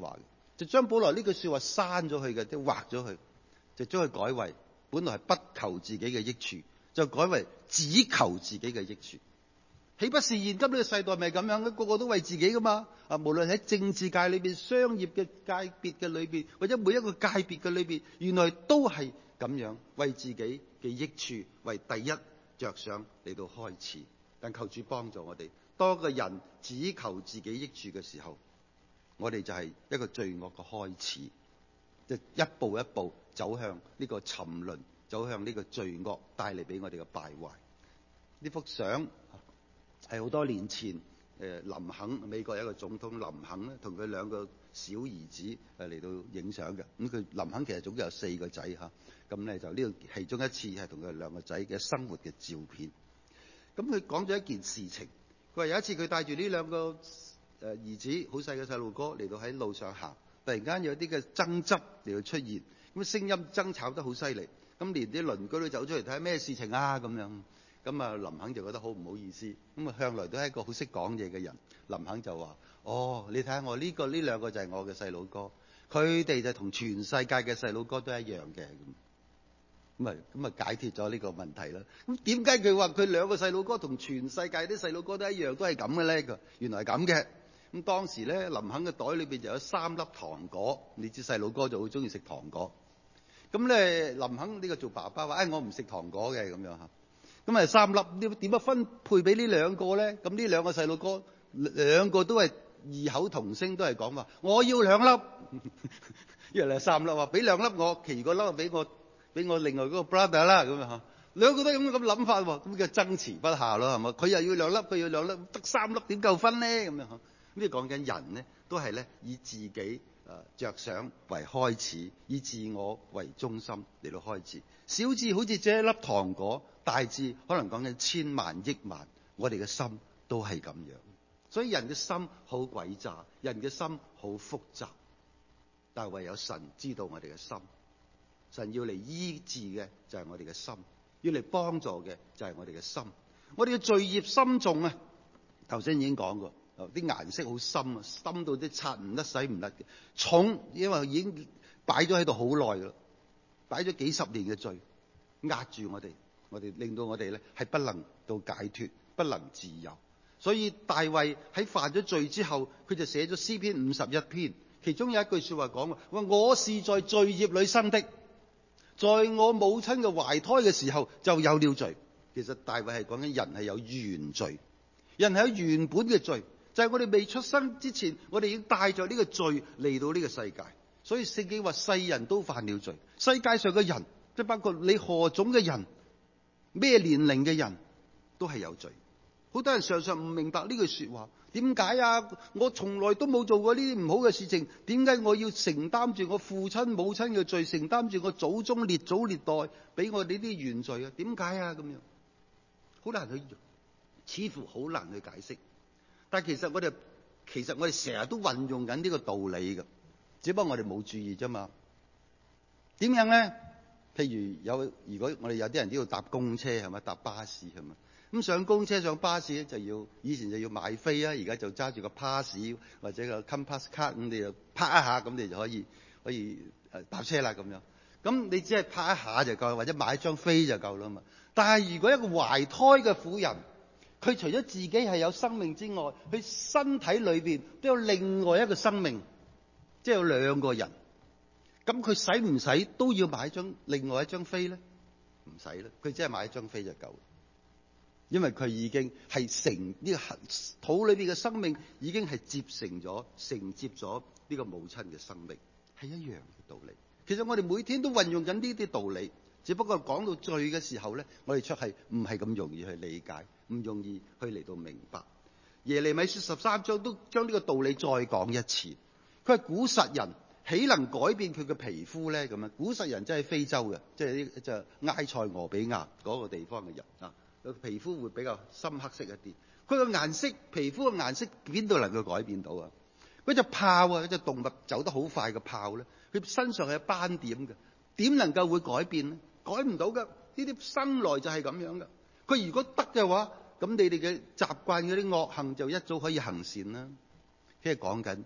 就將保羅呢句說話刪咗佢嘅，即係劃咗佢，就將佢改為本來係不求自己嘅益處，就改為只求自己嘅益處。豈不是現今呢個世代咪咁樣嘅？個個都為自己噶嘛？啊，無論喺政治界裏邊、商業嘅界別嘅裏邊，或者每一個界別嘅裏邊，原來都係咁樣為自己嘅益處為第一着想嚟到開始。但求主幫助我哋，當個人只求自己益處嘅時候，我哋就係一個罪惡嘅開始，就一步一步走向呢個沉淪，走向呢個罪惡帶嚟俾我哋嘅敗壞。呢幅相係好多年前林肯，美國有一個總統林肯咧，同佢兩個小兒子嚟到影相嘅。咁佢林肯其實總共有4個仔嚇，咁咧就呢個其中一次係同佢兩個仔嘅生活嘅照片。咁佢講咗一件事情，佢話有一次佢帶住呢兩個兒子好細嘅細路哥嚟到喺路上行，突然間有啲嘅爭執嚟到出現，咁聲音爭吵得好犀利，咁連啲鄰居都走出嚟睇下咩事情啊咁樣。咁啊林肯就覺得好唔好意思，咁啊向來都係一個好識講嘢嘅人，林肯就話：哦，你睇下我呢兩個就係我嘅細路哥，佢哋就同全世界嘅細路哥都一樣嘅。咁啊解決咗呢個問題啦。咁點解佢話佢兩個細路哥同全世界啲細路哥都一樣，都係咁嘅咧？原來係咁嘅。咁當時咧，林肯嘅袋裏邊就有3粒糖果，你知細路哥就好中意食糖果。咁咧，林肯呢個做爸爸話：我唔食糖果嘅咁樣嚇。咁啊3粒，點樣分配俾呢兩個咧？咁呢兩個細路哥兩個都係異口同聲，都係講話：我要2粒，因為3粒話俾2粒我，其餘個粒俾我另外嗰個 brother 啦咁樣嚇。兩個都咁諗法喎，咁就爭持不下咯，係嘛？佢又要2粒，佢要2粒，得3粒點夠分咧？咁樣嚇。呢講緊人咧，都係咧以自己着想為開始，以自我為中心嚟到開始。小至好似這一粒糖果，大至可能講緊千萬億萬，我哋嘅心都係咁樣。所以人嘅心好詭詐，人嘅心好複雜，但係唯有神知道我哋嘅心。神要嚟醫治嘅就係我哋嘅心，要嚟幫助嘅就係我哋嘅心。我哋嘅罪孽深重啊！頭先已經講過，啲顏色好深啊，深到啲擦唔甩、洗唔甩嘅。重，因為已經擺咗喺度好耐啦，擺咗幾十年嘅罪壓住我哋，令到我哋咧係不能到解脫，不能自由。所以大衛喺犯咗罪之後，佢就寫咗詩篇51篇，其中有一句說話講話：我是在罪孽裏生的，在我母親嘅懷胎嘅時候就有了罪。其實大衛係講緊人係有原罪，人係有原本嘅罪，就係我哋未出生之前，我哋已經帶咗呢個罪嚟到呢個世界。所以聖經話世人都犯了罪，世界上嘅人，即係包括你何種嘅人，咩年齡嘅人都係有罪。好多人常常唔明白呢句說話，點解啊？我從來都冇做過呢啲唔好嘅事情，點解我要承擔住我父親母親嘅罪，承擔住我祖宗列祖列代俾我哋啲原罪啊？點解啊？咁樣好難去，似乎好難去解釋。但係其實我哋成日都運用緊呢個道理嘅，只不過我哋冇注意啫嘛。點樣咧？譬如如果我哋有啲人都要搭公車係咪？搭巴士係咪？咁上公車上巴士咧以前就要買飛啊，而家就揸住個 pass 或者個 compass card， 咁你就拍一下，咁你就可以搭車啦咁樣。咁你只係拍一下就夠，或者買一張飛就夠啦嘛。但係如果一個懷胎嘅婦人，佢除咗自己係有生命之外，佢身體裏邊都有另外一個生命，即係有2個人。咁佢使唔使都要買另外一張飛咧？唔使啦，佢只係買一張飛就夠。因為佢已經係成呢個肚裏邊嘅生命已經係承接咗呢個母親嘅生命，係一樣嘅道理。其實我哋每天都運用緊呢啲道理，只不過講到罪嘅時候咧，我哋卻係唔係咁容易去理解，唔容易去嚟到明白。耶利米書13章都將呢個道理再講一次。佢係古實人豈能改變佢嘅皮膚咧？咁樣，古實人真係非洲嘅，即係就埃塞俄比亞嗰個地方嘅人啊。佢皮膚會比較深黑色一啲，佢個顏色，皮膚嘅顏色邊度能夠改變到啊？嗰隻豹啊，嗰隻動物走得好快嘅豹咧，佢身上係有斑點嘅，點能夠會改變咧？改唔到噶，呢啲生來就係咁樣噶。佢如果得嘅話，咁你哋嘅習慣嗰啲惡行就一早可以行善啦。即係講緊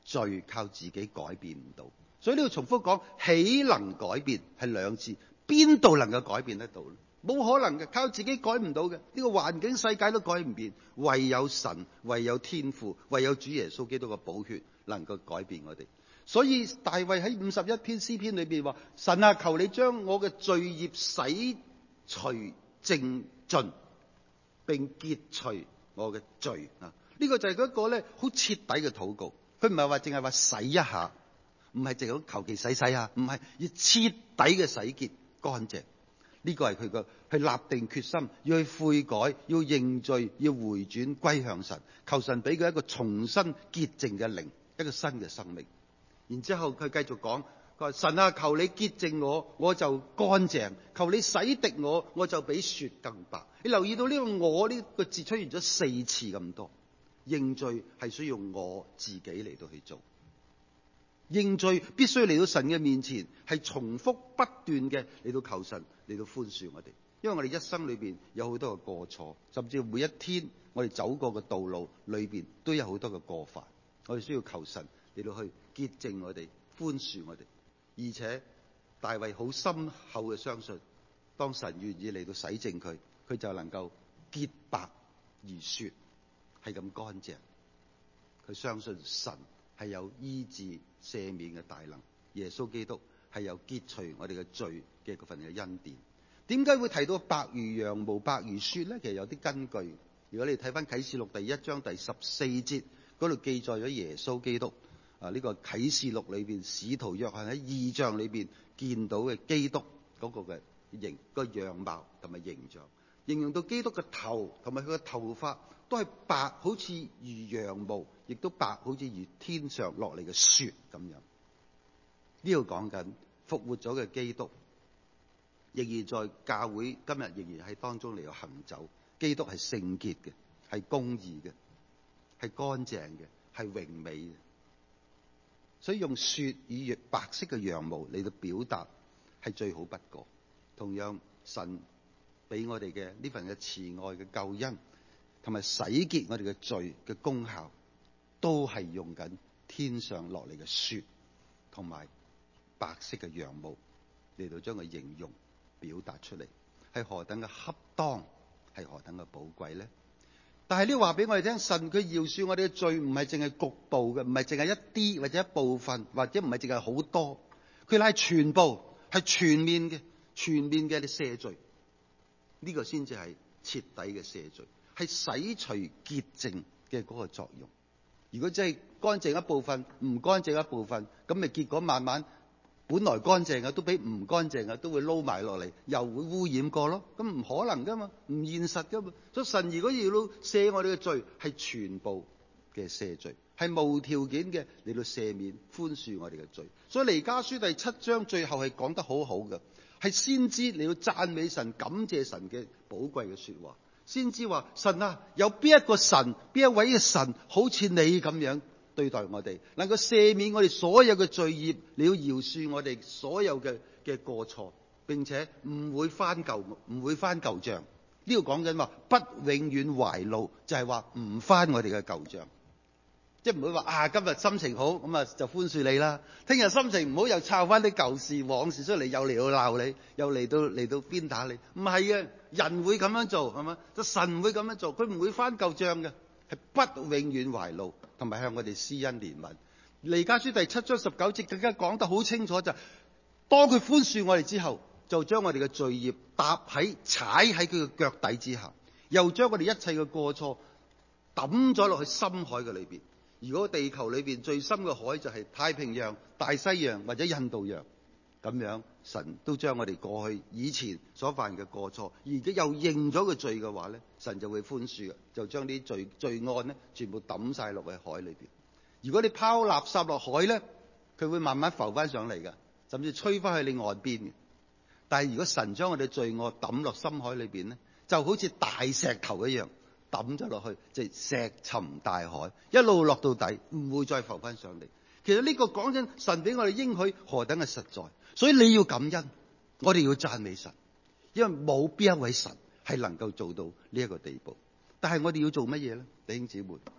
罪靠自己改變唔到。所以呢度重複講，豈能改變係兩次，邊度能夠改變得到呢？冇可能嘅，靠自己改唔到嘅。呢個環境世界都改唔變，唯有神，唯有天父，唯有主耶穌基督嘅寶血能夠改變我哋。所以大衛喺51篇詩篇裏邊話：神啊，求你將我嘅罪孽洗除淨盡，並潔除我嘅罪啊！呢個就係一個咧好徹底嘅禱告。佢唔係話淨係話洗一下，唔係淨係求其洗下，唔係，要徹底嘅洗潔乾淨。呢個係佢個去立定決心，要去悔改，要認罪，要回轉歸向神，求神俾佢一個重新潔淨嘅靈，一個新嘅生命。然之後佢繼續講，佢話：神啊，求你潔淨我，我就乾淨；求你洗滌我，我就比雪更白。你留意到呢個我呢個字出現咗4次咁多。認罪係需要我自己嚟到去做，認罪必須嚟到神嘅面前，係重複不斷嘅嚟到求神嚟到寬恕我哋。因為我哋一生裏邊有好多嘅過錯，甚至每一天我哋走過嘅道路裏邊都有好多嘅過犯，我哋需要求神嚟到去潔淨我哋，寬恕我哋。而且大衛好深厚嘅相信，當神願意嚟到洗淨佢，佢就能夠潔白如雪，係咁乾淨。佢相信神係有醫治赦免嘅大能，耶穌基督係有潔除我哋嘅罪嘅嗰份嘅恩典。點解會提到白如羊毛白如雪呢？其實有啲根據。如果你睇翻啟示錄第1章第14節嗰度記載咗耶穌基督呢個啟示錄裏邊使徒約翰喺異象裏邊見到嘅基督嗰個嘅個樣貌同埋形象，形容到基督嘅頭同埋佢嘅頭髮都係白，好似如羊毛，亦都白，好似如天上落嚟嘅雪咁樣。呢度講緊復活咗嘅基督，仍然在教會今日仍然喺當中嚟到行走。基督係聖潔嘅，係公義嘅，係乾淨嘅，係榮美嘅。所以用雪與白色嘅羊毛嚟到表達係最好不過。同樣神俾我哋嘅呢份嘅慈愛嘅救恩，同埋洗潔我哋嘅罪嘅功效，都係用緊天上落嚟嘅雪同埋白色嘅羊毛嚟到將佢形容表達出嚟，係何等嘅恰當，係何等嘅寶貴呢？但係呢話俾我哋聽，神佢饒恕我哋嘅罪唔係淨係局部嘅，唔係淨係一啲或者一部分，或者唔係淨係好多，佢係全部，係全面嘅你赦罪。呢個先至係徹底嘅赦罪，係洗除潔淨嘅嗰個作用。如果真係乾淨一部分，唔乾淨一部分，咁咪結果慢慢本來乾淨嘅都比唔乾淨嘅都會撈埋落嚟，又會污染過咯。咁唔可能噶嘛，唔現實噶嘛。所以神如果要到赦我哋嘅罪，係全部嘅赦罪，係無條件嘅嚟到赦免寬恕我哋嘅罪。所以彌迦書第7章最後係講得好好嘅，係先知嚟到讚美神、感謝神嘅寶貴嘅說話。先知話：神啊，有邊一個神，邊一位嘅神好似你咁樣對待我哋，能夠赦免我哋所有嘅罪孽，你要饒恕我哋所有嘅過錯，並且唔會翻舊賬。呢度講緊話不永遠懷怒，就係話唔翻我哋嘅舊賬，即係唔會話今日心情好咁就寬恕你啦，聽日心情唔好又抄翻啲舊事往事出嚟，又嚟到鬧你，又嚟到鞭打你。唔係嘅，人會咁樣做係嘛？就神唔會咁樣做，佢唔會翻舊賬嘅，係不永遠懷怒，同埋向我哋施恩憐憫。彌迦書第7章19節更加講得好清楚，就當佢寬恕我哋之後，就將我哋嘅罪孽踩喺佢嘅腳底之下，又將我哋一切嘅過錯抌咗落去深海嘅裏邊。如果地球裏邊最深嘅海就係太平洋、大西洋或者印度洋，咁樣神都將我哋過去以前所犯嘅過錯，而家又認咗個罪嘅話咧，神就會寬恕嘅，就將啲罪案咧全部抌晒落去海裏邊。如果你拋垃圾落海咧，佢會慢慢浮翻上嚟嘅，甚至吹翻去你岸邊嘅。但係如果神將我哋罪惡抌落深海裏邊咧，就好似大石頭一樣抌咗落去，就石沉大海，一路落到底，唔會再浮翻上嚟。其實呢個講緊神俾我哋應許何等嘅實在，所以你要感恩，我哋要讚美神，因為冇邊一位神係能夠做到呢一個地步。但係我哋要做乜嘢咧？弟兄姊妹，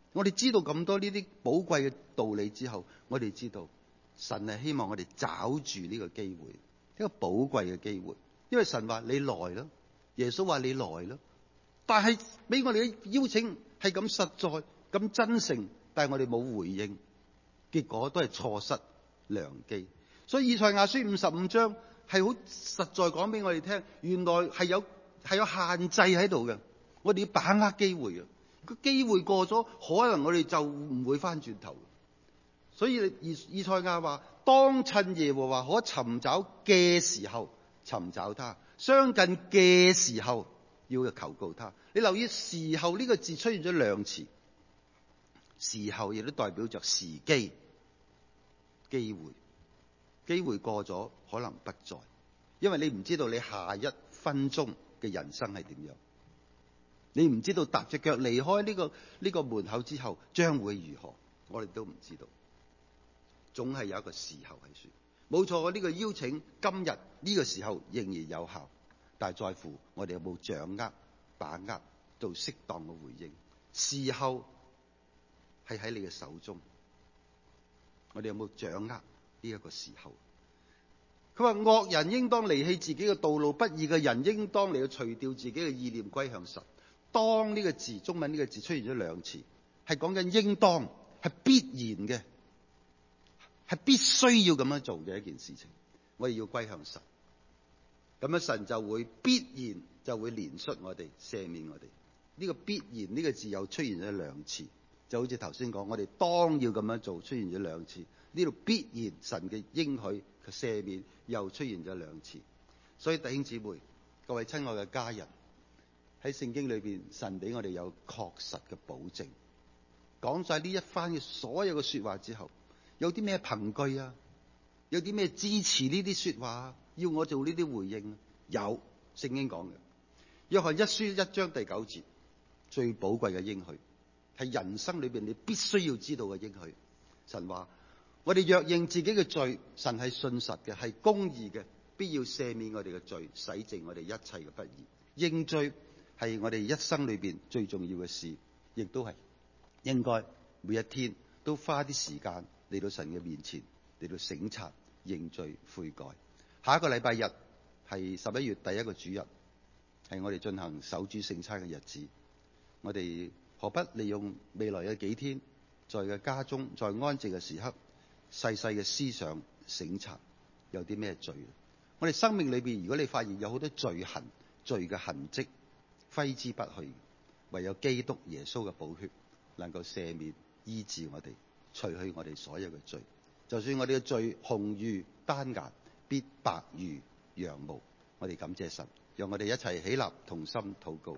我哋知道咁多呢啲寶貴嘅道理之後，我哋知道神係希望我哋抓住呢個機會，一個寶貴嘅機會。因為神話你來啦，耶穌話你來啦，但係俾我哋嘅邀請係咁實在、咁真誠，但係我哋冇回應，結果都係錯失良機。所以以賽亞書55章係好實在講俾我哋聽，原來係有限制喺度嘅，我哋要把握機會嘅。個機會過咗，可能我哋就唔會翻轉頭。所以以賽亞話：當趁耶和華可尋找嘅時候尋找他，相近嘅時候要求告他。你留意時候呢個字出現咗兩次，時候亦都代表着時機、機會。機會過咗可能不再，因為你唔知道你下一分鐘嘅人生係點樣，你唔知道踏隻腳離開呢個門口之後將會如何，我哋都唔知道。總係有一個時候係算冇錯。我呢個邀請今日呢個時候仍然有效，但係在乎我哋有冇掌握、把握到適當嘅回應。時候係喺你嘅手中，我哋有冇掌握呢一個時候？佢話惡人應當離棄自己嘅道路，不義嘅人應當嚟去除掉自己嘅意念歸向神。當呢個字，中文呢個字出現咗兩次，係講緊應當，係必然嘅，係必須要咁樣做嘅一件事情。我哋要歸向神，咁樣神就會必然就會憐恤我哋，赦免我哋。呢個必然呢個字又出現咗兩次，就好似頭先講，我哋當要咁樣做出現咗兩次。呢度必然神嘅應許嘅赦免又出現咗兩次。所以弟兄姊妹，各位親愛嘅家人，喺聖經裏邊，神俾我哋有確實嘅保證。講晒呢一番嘅所有嘅說話之後，有啲咩憑據啊？有啲咩支持呢啲說話啊？要我做呢啲回應啊？有聖經講嘅，約翰一書1章第9節，最寶貴嘅應許，係人生裏邊你必須要知道嘅應許。神話：我哋若認自己嘅罪，神係信實嘅，係公義嘅，必要赦免我哋嘅罪，洗淨我哋一切嘅不義。認罪係我哋一生裏邊最重要嘅事，亦都係應該每一天都花啲時間嚟到神嘅面前，嚟到省察、認罪、悔改。下一個禮拜日係11月第一個主日，係我哋進行守主聖餐嘅日子。我哋何不利用未來嘅幾天，在嘅家中，在安靜嘅時刻，細細嘅思想省察有啲咩罪。我哋生命裏邊，如果你發現有好多罪痕、罪嘅痕跡揮之不去，唯有基督耶穌嘅寶血能夠赦免、醫治我哋，除去我哋所有嘅罪。就算我哋嘅罪紅如丹顏，必白如羊毛。我哋感謝神，讓我哋一齊起立同心禱告。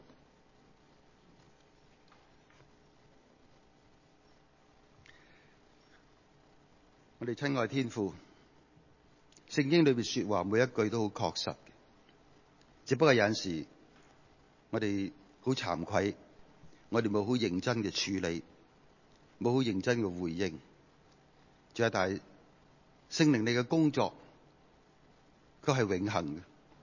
我哋親愛天父，聖經裏邊說話每一句都好確實嘅，只不過有陣時我哋好慚愧，我哋冇好認真嘅處理，冇好認真嘅回應。主啊，但係聖靈你嘅工作，佢係永恆嘅，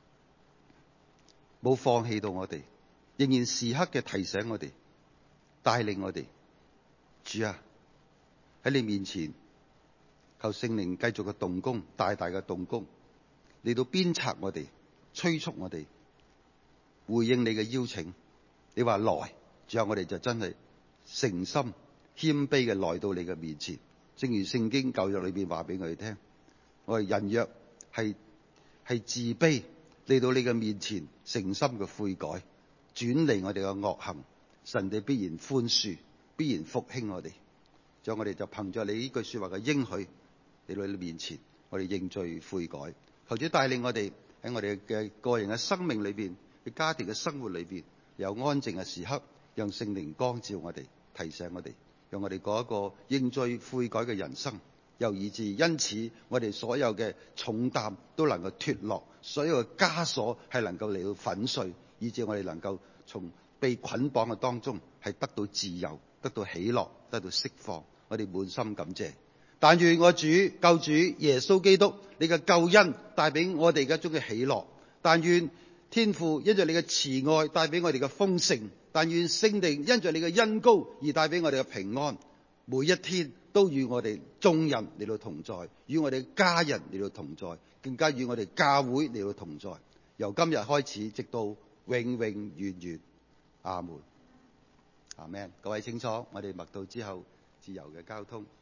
冇放棄到我哋，仍然時刻嘅提醒我哋，帶領我哋。主啊，喺你面前，求聖靈繼續嘅動工，大大嘅動工，嚟到鞭策我哋，催促我哋回應你嘅邀請。你話來，之後我哋就真係誠心謙卑嘅來到你嘅面前。正如聖經舊約裏邊話俾我哋聽，我哋人若係自卑嚟到你嘅面前，誠心嘅悔改，轉離我哋嘅惡行，神哋必然寬恕，必然復興我哋。之後我哋就憑着你呢句說話嘅應許嚟到你面前，我哋認罪悔改，求主帶領我哋喺我哋嘅個人嘅生命裏邊，嘅家庭嘅生活裏邊，有安靜嘅時刻，讓聖靈光照我哋，提醒我哋，讓我哋過一個認罪悔改嘅人生，又以致因此我哋所有嘅重擔都能夠脫落，所有嘅枷鎖係能夠嚟到粉碎，以致我哋能夠從被捆綁嘅當中係得到自由，得到喜樂，得到釋放。我哋滿心感謝。但願我主救主耶穌基督你嘅救恩帶俾我哋嘅一種嘅喜樂，但願天父因着你嘅慈愛帶俾我哋嘅豐盛， 但願聖靈因着你嘅恩膏而帶俾我哋嘅平安，每一天都與我哋眾人嚟到同在，與我哋家人嚟到同在，更加與我哋教會嚟到同在，由今日開始直到永永遠遠。阿門。阿們。各位清楚，我哋默禱之後自由嘅交通。